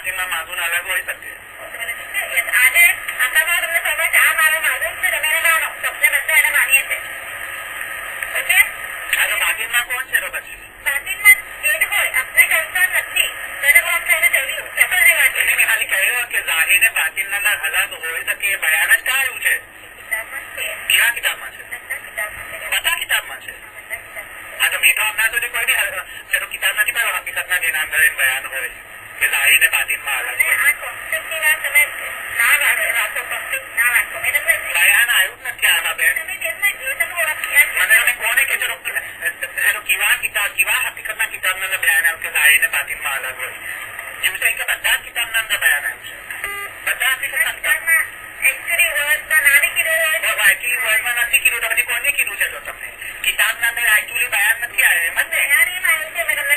બાકીમાં માધુન અલગ હોઈ શકે. આજે આટલામાં તમને ખબર છે આ મારો માધુન છે તમે એને માનો શબ્દ બધા એને માનીએ છે. ઓકે આ તો બાકીમાં કોણ છે તો પછી બાકીમાં જે હોય આપણે કન્સર્ન નથી તેને કોણ થઈને ચડ્યું સફળ રહેવાનું એને ખાલી કહ્યું કે જાહીર ને બાતિનના અલગ હોઈ શકે એ બયાન જ કાઢ્યું છે. કેવા કિતાબમાં છે? બધા કિતાબમાં છે. હા તો મેં તો હમણાં સુધી કોઈ બી કિતાબ નથી પડ્યો હકીકતના જેના અંદર બયાન હોય કે જાહીર ને બાતિનમાં અલગ હોય. આ કોન્સેપ્ટની વાત તમે ના વાંચો કોન્સેપ્ટ ના વાંચો બયાન આવ્યું જ નથી આમાં બેન. મને કોને કે ચલો કેવા હકીકતના કિતાબના બયાન આવ્યું કે જાહીર ને બાતિનમાં અલગ હોય. એવું છે કે બધા જ કિતાબના અંદર બયાન આવ્યું છે. બધા હકીકતના કિતાબમાં એકચ્યુઅલી વર્ડમાં નાની કીધું હોય એકચ્યુઅલી વર્ડમાં નથી કીધું તો પછી કોને કીધું છે તો તમને કિતાબના અંદર એકચ્યુઅલી બયાન નથી આવ્યું એમ જ ને. બયાન એમ આવ્યું છે મેં તમને